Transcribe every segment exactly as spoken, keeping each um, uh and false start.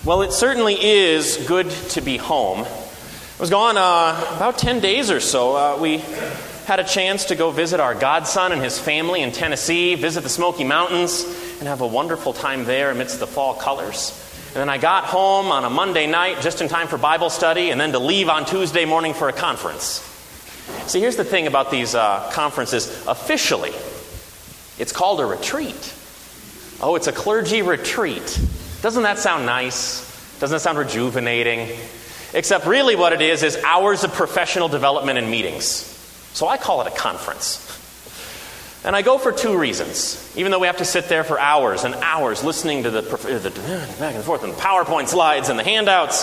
Well, it certainly is good to be home. I was gone uh, about ten days or so. Uh, we had a chance to go visit our godson and his family in Tennessee, visit the Smoky Mountains, and have a wonderful time there amidst the fall colors. And then I got home on a Monday night just in time for Bible study, and then to leave on Tuesday morning for a conference. See, here's the thing about these uh, conferences. Officially, it's called a retreat. Oh, it's a clergy retreat. Doesn't that sound nice? Doesn't that sound rejuvenating? Except really what it is is hours of professional development and meetings. So I call it a conference. And I go for two reasons. Even though we have to sit there for hours and hours listening to the, the back and forth and the PowerPoint slides and the handouts,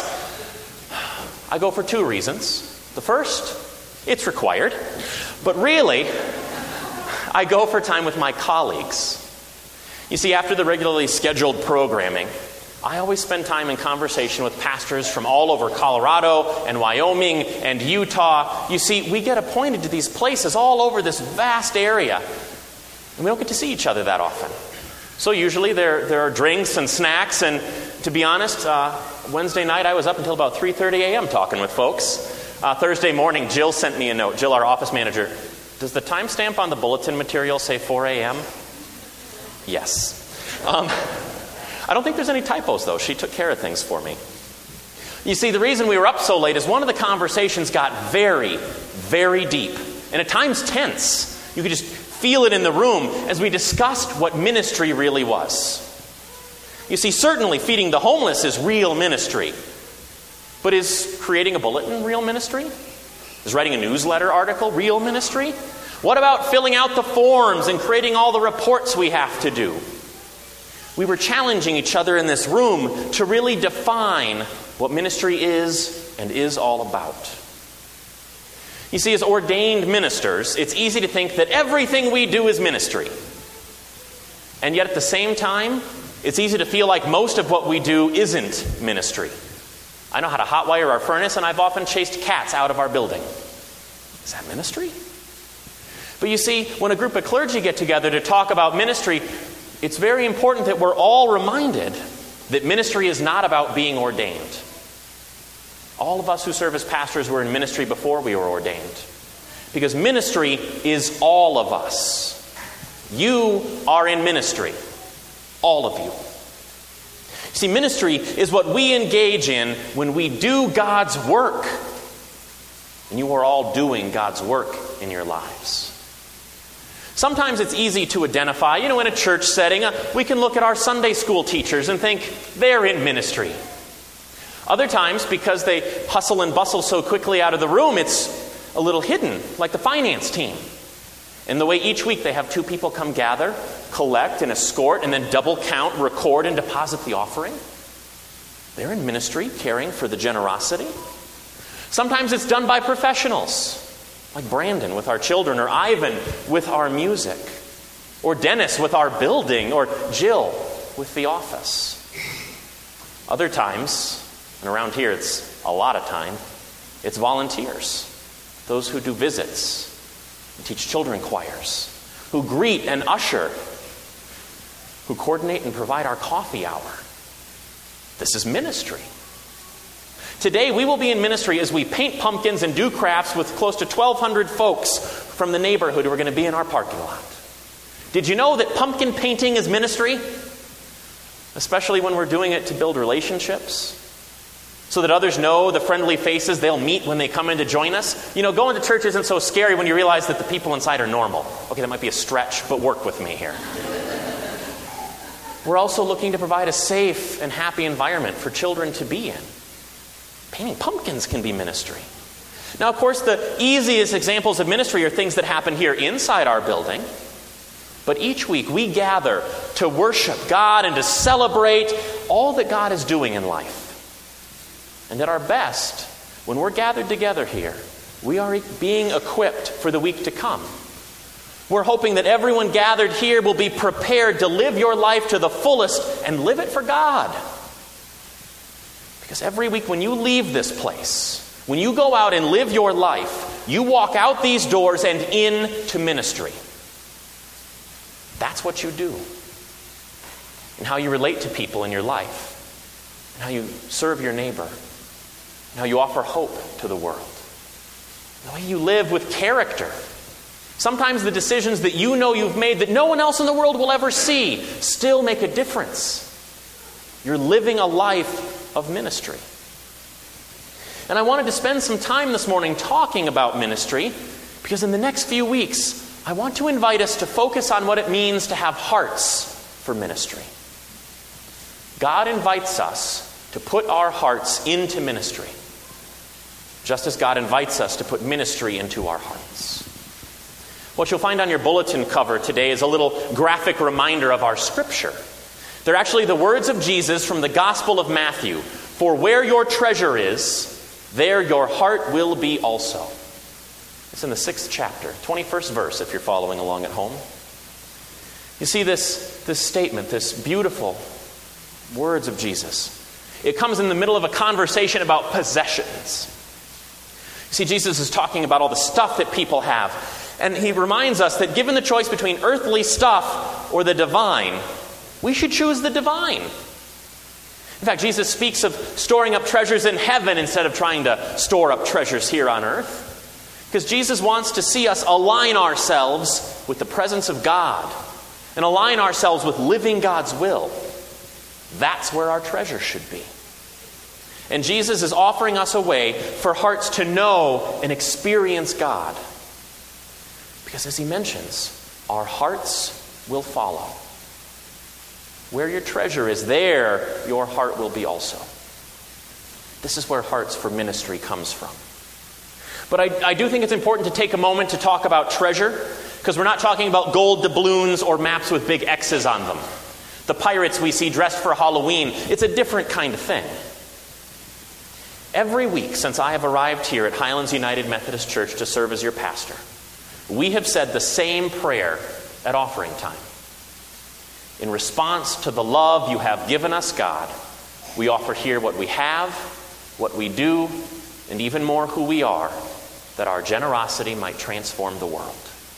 I go for two reasons. The first, it's required. But really, I go for time with my colleagues. You see, after the regularly scheduled programming, I always spend time in conversation with pastors from all over Colorado and Wyoming and Utah. You see, we get appointed to these places all over this vast area, and we don't get to see each other that often. So usually there, there are drinks and snacks, and to be honest, uh, Wednesday night I was up until about three thirty a.m. talking with folks. Uh, Thursday morning, Jill sent me a note. Jill, our office manager, does the timestamp on the bulletin material say four a.m.? Yes. Um, I don't think there's any typos, though. She took care of things for me. You see, the reason we were up so late is one of the conversations got very, very deep, and at times tense. You could just feel it in the room as we discussed what ministry really was. You see, certainly feeding the homeless is real ministry. But is creating a bulletin real ministry? Is writing a newsletter article real ministry? What about filling out the forms and creating all the reports we have to do? We were challenging each other in this room to really define what ministry is and is all about. You see, as ordained ministers, it's easy to think that everything we do is ministry. And yet at the same time, it's easy to feel like most of what we do isn't ministry. I know how to hotwire our furnace, and I've often chased cats out of our building. Is that ministry? But you see, when a group of clergy get together to talk about ministry, it's very important that we're all reminded that ministry is not about being ordained. All of us who serve as pastors were in ministry before we were ordained. Because ministry is all of us. You are in ministry. All of you. See, ministry is what we engage in when we do God's work. And you are all doing God's work in your lives. Sometimes it's easy to identify, you know, in a church setting, uh, we can look at our Sunday school teachers and think they're in ministry. Other times, because they hustle and bustle so quickly out of the room, it's a little hidden, like the finance team. And the way each week they have two people come gather, collect and escort, and then double count, record, and deposit the offering. They're in ministry, caring for the generosity. Sometimes it's done by professionals, like Brandon with our children, or Ivan with our music, or Dennis with our building, or Jill with the office. Other times, and around here it's a lot of time, it's volunteers, those who do visits, and teach children choirs, who greet and usher, who coordinate and provide our coffee hour. This is ministry. Today, we will be in ministry as we paint pumpkins and do crafts with close to twelve hundred folks from the neighborhood who are going to be in our parking lot. Did you know that pumpkin painting is ministry? Especially when we're doing it to build relationships, so that others know the friendly faces they'll meet when they come in to join us. You know, going to church isn't so scary when you realize that the people inside are normal. Okay, that might be a stretch, but work with me here. We're also looking to provide a safe and happy environment for children to be in. Painting pumpkins can be ministry. Now, of course, the easiest examples of ministry are things that happen here inside our building. But each week we gather to worship God and to celebrate all that God is doing in life. And at our best, when we're gathered together here, we are being equipped for the week to come. We're hoping that everyone gathered here will be prepared to live your life to the fullest and live it for God. Because every week when you leave this place, when you go out and live your life, you walk out these doors and into ministry. That's what you do. And how you relate to people in your life. And and how you serve your neighbor, and how you offer hope to the world. The way you live with character. Sometimes the decisions that you know you've made that no one else in the world will ever see still make a difference. You're living a life of ministry. And I wanted to spend some time this morning talking about ministry because in the next few weeks, I want to invite us to focus on what it means to have hearts for ministry. God invites us to put our hearts into ministry, just as God invites us to put ministry into our hearts. What you'll find on your bulletin cover today is a little graphic reminder of our scripture. They're actually the words of Jesus from the Gospel of Matthew. For where your treasure is, there your heart will be also. It's in the sixth chapter, twenty-first verse, if you're following along at home. You see this, this statement, this beautiful words of Jesus. It comes in the middle of a conversation about possessions. You see, Jesus is talking about all the stuff that people have. And he reminds us that given the choice between earthly stuff or the divine, we should choose the divine. In fact, Jesus speaks of storing up treasures in heaven instead of trying to store up treasures here on earth. Because Jesus wants to see us align ourselves with the presence of God and align ourselves with living God's will. That's where our treasure should be. And Jesus is offering us a way for hearts to know and experience God. Because as he mentions, our hearts will follow. Where your treasure is, there your heart will be also. This is where Hearts for Ministry comes from. But I, I do think it's important to take a moment to talk about treasure, because we're not talking about gold doubloons or maps with big X's on them. The pirates we see dressed for Halloween, it's a different kind of thing. Every week since I have arrived here at Highlands United Methodist Church to serve as your pastor, we have said the same prayer at offering time. In response to the love you have given us, God, we offer here what we have, what we do, and even more who we are, that our generosity might transform the world.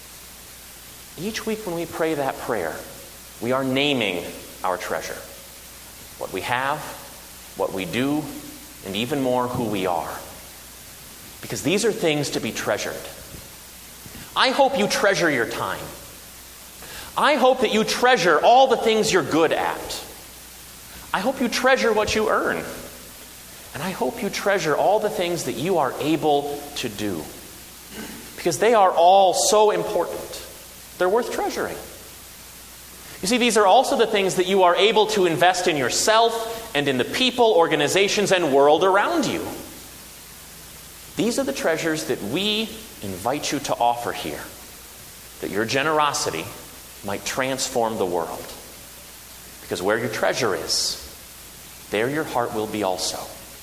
Each week when we pray that prayer, we are naming our treasure. What we have, what we do, and even more who we are. Because these are things to be treasured. I hope you treasure your time. I hope that you treasure all the things you're good at. I hope you treasure what you earn. And I hope you treasure all the things that you are able to do. Because they are all so important. They're worth treasuring. You see, these are also the things that you are able to invest in yourself and in the people, organizations, and world around you. These are the treasures that we invite you to offer here, that your generosity might transform the world. Because where your treasure is, there your heart will be also.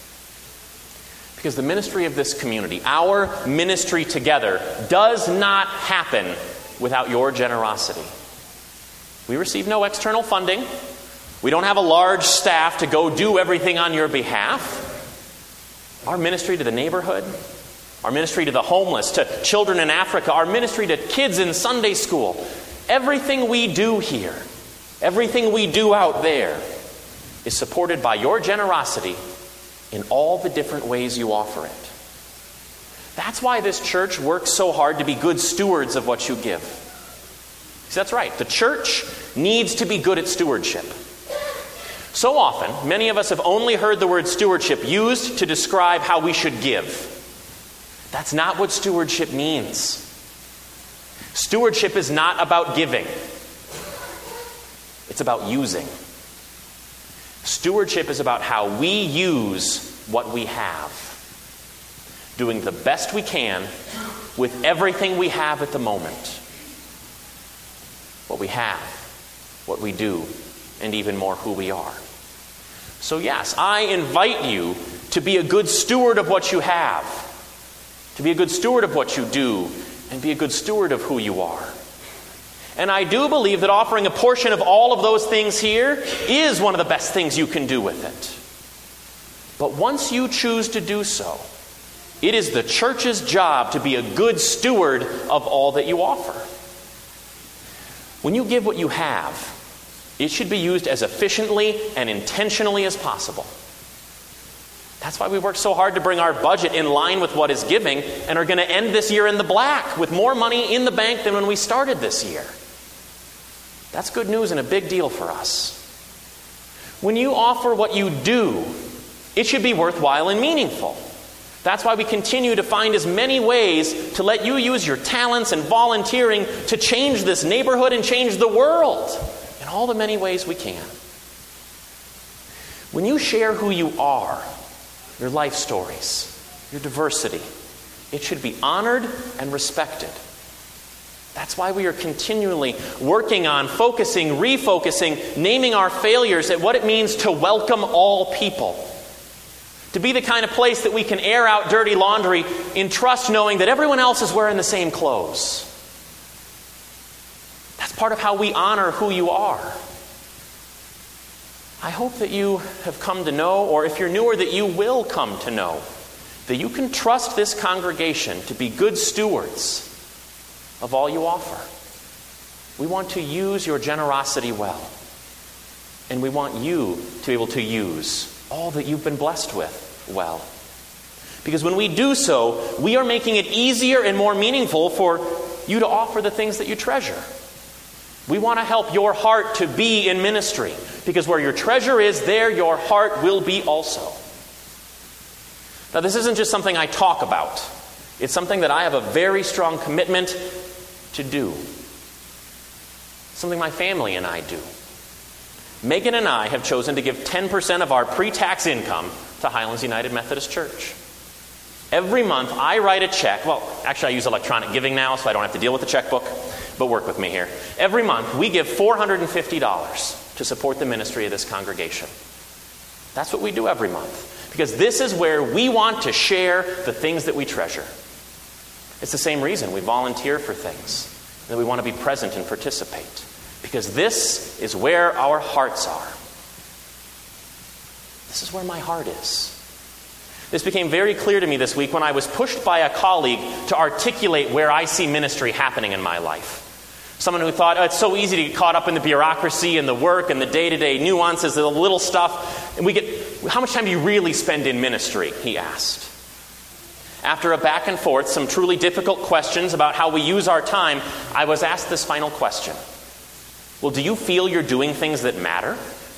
Because the ministry of this community, our ministry together, does not happen without your generosity. We receive no external funding. We don't have a large staff to go do everything on your behalf. Our ministry to the neighborhood, our ministry to the homeless, to children in Africa, our ministry to kids in Sunday school, everything we do here, everything we do out there is supported by your generosity in all the different ways you offer it. That's why this church works so hard to be good stewards of what you give. See, that's right. The church needs to be good at stewardship. So often, many of us have only heard the word stewardship used to describe how we should give. That's not what stewardship means. Stewardship is not about giving. It's about using. Stewardship is about how we use what we have. Doing the best we can with everything we have at the moment. What we have, what we do, and even more who we are. So yes, I invite you to be a good steward of what you have, to be a good steward of what you do, and be a good steward of who you are. And I do believe that offering a portion of all of those things here is one of the best things you can do with it. But once you choose to do so, it is the church's job to be a good steward of all that you offer. When you give what you have, it should be used as efficiently and intentionally as possible. That's why we work so hard to bring our budget in line with what is giving and are going to end this year in the black with more money in the bank than when we started this year. That's good news and a big deal for us. When you offer what you do, it should be worthwhile and meaningful. That's why we continue to find as many ways to let you use your talents and volunteering to change this neighborhood and change the world in all the many ways we can. When you share who you are, your life stories, your diversity, it should be honored and respected. That's why we are continually working on focusing, refocusing, naming our failures at what it means to welcome all people. To be the kind of place that we can air out dirty laundry in trust, knowing that everyone else is wearing the same clothes. That's part of how we honor who you are. I hope that you have come to know, or if you're newer, that you will come to know, that you can trust this congregation to be good stewards of all you offer. We want to use your generosity well. And we want you to be able to use all that you've been blessed with well. Because when we do so, we are making it easier and more meaningful for you to offer the things that you treasure. We want to help your heart to be in ministry, because where your treasure is, there your heart will be also. Now, this isn't just something I talk about. It's something that I have a very strong commitment to do. Something my family and I do. Megan and I have chosen to give ten percent of our pre-tax income to Highlands United Methodist Church. Every month, I write a check. Well, actually, I use electronic giving now, so I don't have to deal with the checkbook. But work with me here. Every month, we give four hundred fifty dollars to support the ministry of this congregation. That's what we do every month. Because this is where we want to share the things that we treasure. It's the same reason we volunteer for things, that we want to be present and participate. Because this is where our hearts are. This is where my heart is. This became very clear to me this week when I was pushed by a colleague to articulate where I see ministry happening in my life. Someone who thought, oh, it's so easy to get caught up in the bureaucracy and the work and the day-to-day nuances, the little stuff. And we get, how much time do you really spend in ministry? He asked. After a back and forth, some truly difficult questions about how we use our time, I was asked this final question. Well, do you feel you're doing things that matter?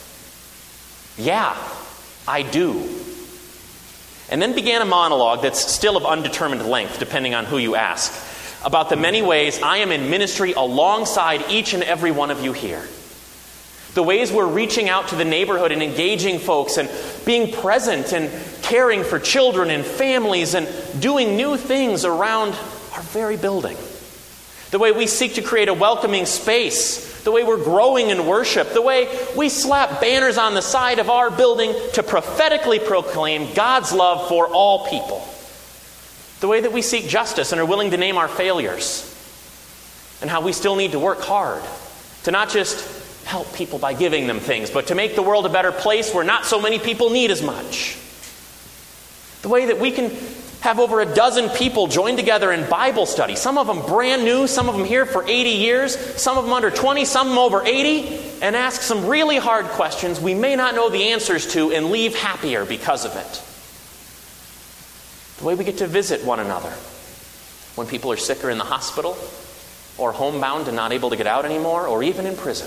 Yeah, I do. And then began a monologue that's still of undetermined length, depending on who you ask, about the many ways I am in ministry alongside each and every one of you here. The ways we're reaching out to the neighborhood and engaging folks and being present and caring for children and families and doing new things around our very building. The way we seek to create a welcoming space. The way we're growing in worship. The way we slap banners on the side of our building to prophetically proclaim God's love for all people. The way that we seek justice and are willing to name our failures. And how we still need to work hard to not just help people by giving them things, but to make the world a better place where not so many people need as much. The way that we can have over a dozen people join together in Bible study. Some of them brand new, some of them here for eighty years, some of them under twenty, some of them over eighty, and ask some really hard questions we may not know the answers to and leave happier because of it. The way we get to visit one another when people are sick or in the hospital, or homebound and not able to get out anymore, or even in prison.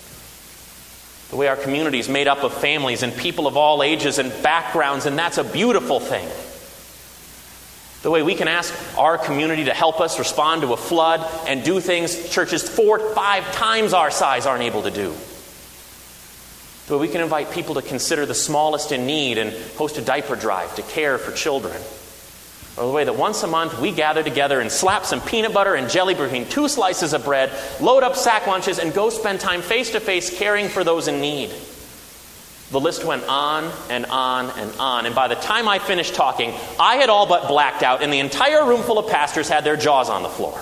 The way our community is made up of families and people of all ages and backgrounds, and that's a beautiful thing. The way we can ask our community to help us respond to a flood and do things churches four, five times our size aren't able to do. The way we can invite people to consider the smallest in need and host a diaper drive to care for children. Or the way that once a month we gather together and slap some peanut butter and jelly between two slices of bread, load up sack lunches, and go spend time face-to-face caring for those in need. The list went on and on and on. And by the time I finished talking, I had all but blacked out, and the entire room full of pastors had their jaws on the floor.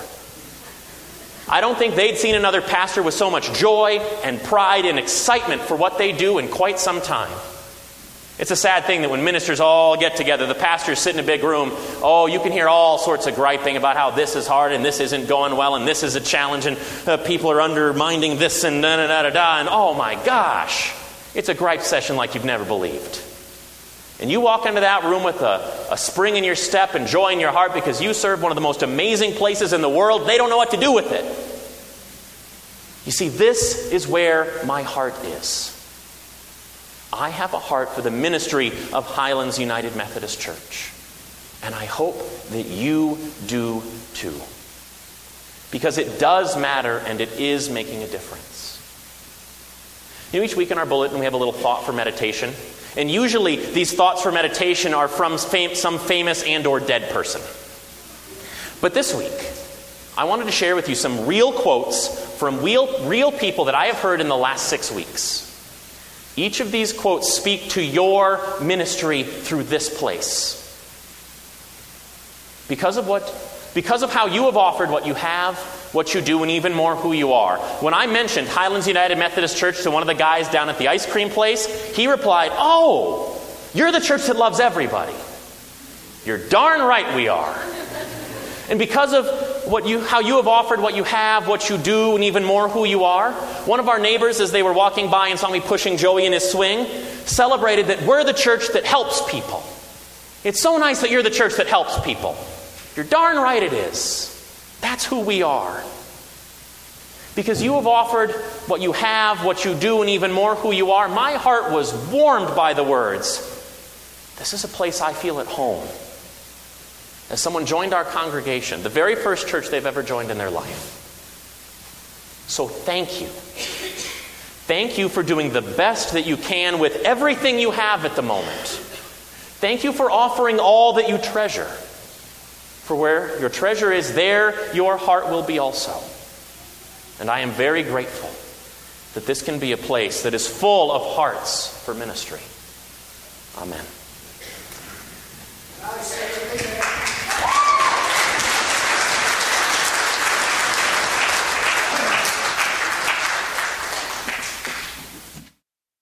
I don't think they'd seen another pastor with so much joy and pride and excitement for what they do in quite some time. It's a sad thing that when ministers all get together, the pastors sit in a big room, oh, you can hear all sorts of griping about how this is hard and this isn't going well and this is a challenge and uh, people are undermining this and da-da-da-da-da, and oh my gosh, it's a gripe session like you've never believed. and you walk into that room with a, a spring in your step and joy in your heart because you serve one of the most amazing places in the world, they don't know what to do with it. You see, this is where my heart is. I have a heart for the ministry of Highlands United Methodist Church. And I hope that you do too. Because it does matter and it is making a difference. You know, each week in our bulletin we have a little thought for meditation. And usually these thoughts for meditation are from fam- some famous and or dead person. But this week, I wanted to share with you some real quotes from real, real people that I have heard in the last six weeks. Each of these quotes speak to your ministry through this place. Because of what, because of how you have offered what you have, what you do, and even more who you are. When I mentioned Highlands United Methodist Church to one of the guys down at the ice cream place, he replied, "Oh, you're the church that loves everybody." You're darn right we are. And because of what you, how you have offered what you have, what you do, and even more who you are, one of our neighbors, as they were walking by and saw me pushing Joey in his swing, celebrated that we're the church that helps people. It's so nice that you're the church that helps people. You're darn right it is. That's who we are. Because you have offered what you have, what you do, and even more who you are, my heart was warmed by the words, "This is a place I feel at home." As someone joined our congregation, the very first church they've ever joined in their life. So thank you. Thank you for doing the best that you can with everything you have at the moment. Thank you for offering all that you treasure. For where your treasure is, there your heart will be also. And I am very grateful that this can be a place that is full of hearts for ministry. Amen.